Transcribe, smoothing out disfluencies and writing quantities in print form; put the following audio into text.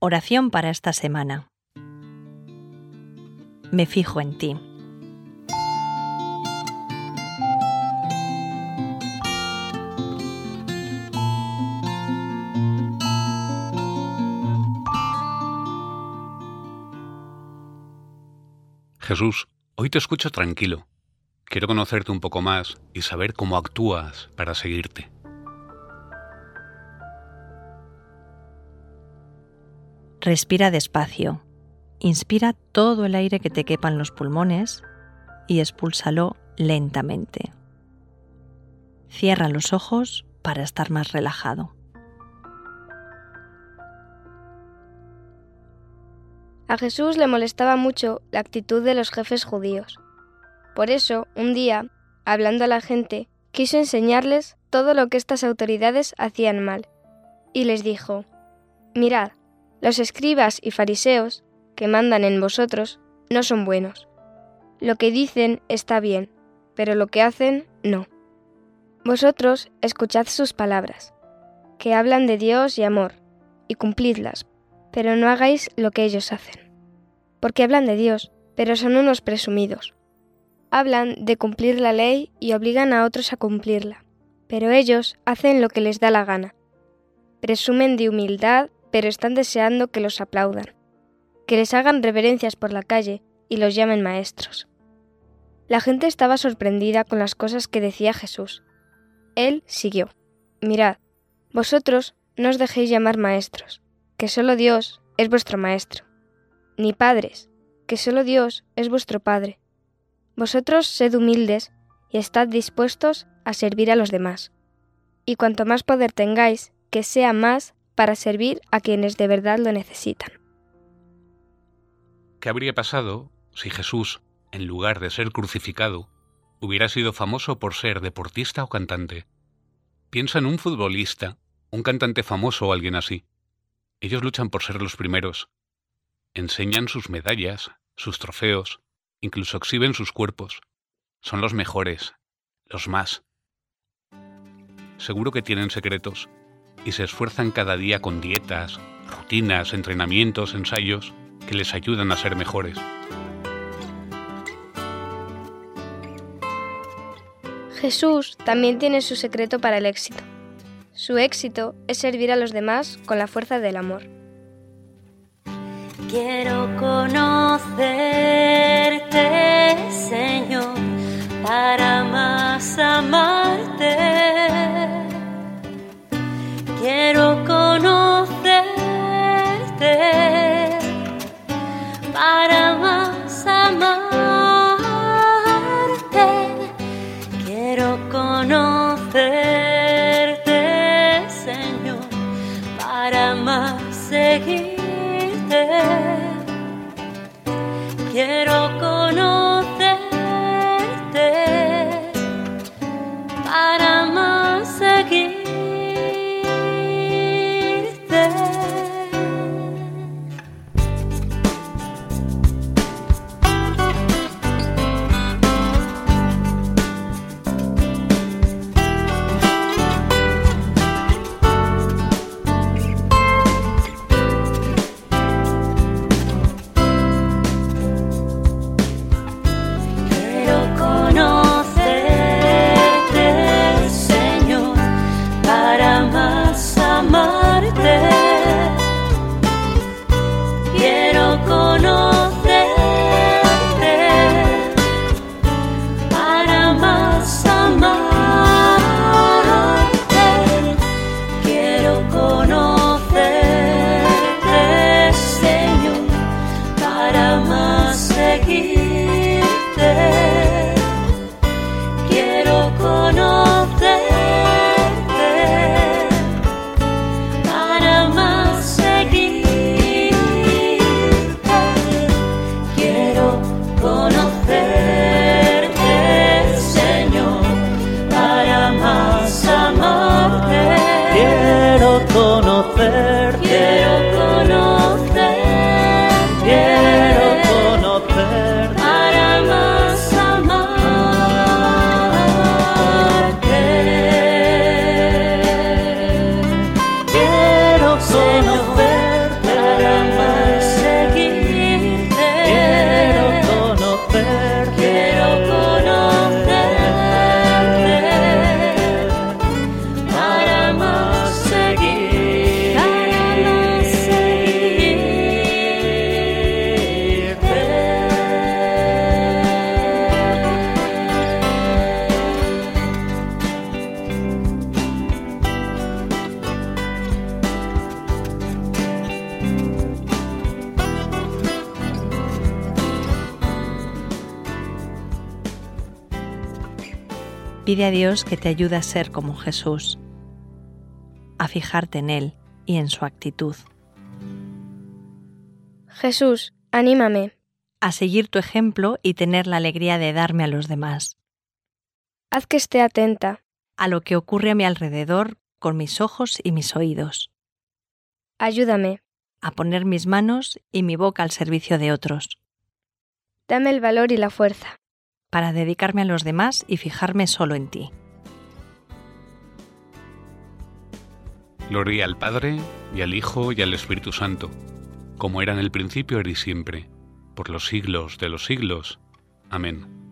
Oración para esta semana. Me fijo en ti. Jesús, hoy te escucho tranquilo. Quiero conocerte un poco más y saber cómo actúas para seguirte. Respira despacio. Inspira todo el aire que te quepa en los pulmones y expúlsalo lentamente. Cierra los ojos para estar más relajado. A Jesús le molestaba mucho la actitud de los jefes judíos. Por eso, un día, hablando a la gente, quiso enseñarles todo lo que estas autoridades hacían mal. Y les dijo: «Mirad, los escribas y fariseos, que mandan en vosotros, no son buenos. Lo que dicen está bien, pero lo que hacen, no. Vosotros escuchad sus palabras, que hablan de Dios y amor, y cumplidlas, pero no hagáis lo que ellos hacen. Porque hablan de Dios, pero son unos presumidos. Hablan de cumplir la ley y obligan a otros a cumplirla, pero ellos hacen lo que les da la gana. Presumen de humildad, pero están deseando que los aplaudan, que les hagan reverencias por la calle y los llamen maestros». La gente estaba sorprendida con las cosas que decía Jesús. Él siguió: «Mirad, vosotros no os dejéis llamar maestros, que solo Dios es vuestro maestro, ni padres, que solo Dios es vuestro Padre. Vosotros sed humildes y estad dispuestos a servir a los demás. Y cuanto más poder tengáis, que sea más para servir a quienes de verdad lo necesitan». ¿Qué habría pasado si Jesús, en lugar de ser crucificado, hubiera sido famoso por ser deportista o cantante? Piensa en un futbolista, un cantante famoso o alguien así. Ellos luchan por ser los primeros. Enseñan sus medallas, sus trofeos, incluso exhiben sus cuerpos. Son los mejores, los más. Seguro que tienen secretos y se esfuerzan cada día con dietas, rutinas, entrenamientos, ensayos que les ayudan a ser mejores. Jesús también tiene su secreto para el éxito. Su éxito es servir a los demás con la fuerza del amor. Quiero conocerte, Señor, para más amarte. Quiero conocerte para más amarte. Quiero conocerte, Señor, para más seguirte. Quiero conocerte para más seguirte. Pide a Dios que te ayude a ser como Jesús, a fijarte en Él y en su actitud. Jesús, anímame. A seguir tu ejemplo y tener la alegría de darme a los demás. Haz que esté atenta. A lo que ocurre a mi alrededor con mis ojos y mis oídos. Ayúdame. A poner mis manos y mi boca al servicio de otros. Dame el valor y la fuerza. Para dedicarme a los demás y fijarme solo en ti. Gloria al Padre, y al Hijo, y al Espíritu Santo, como era en el principio, ahora y siempre, por los siglos de los siglos. Amén.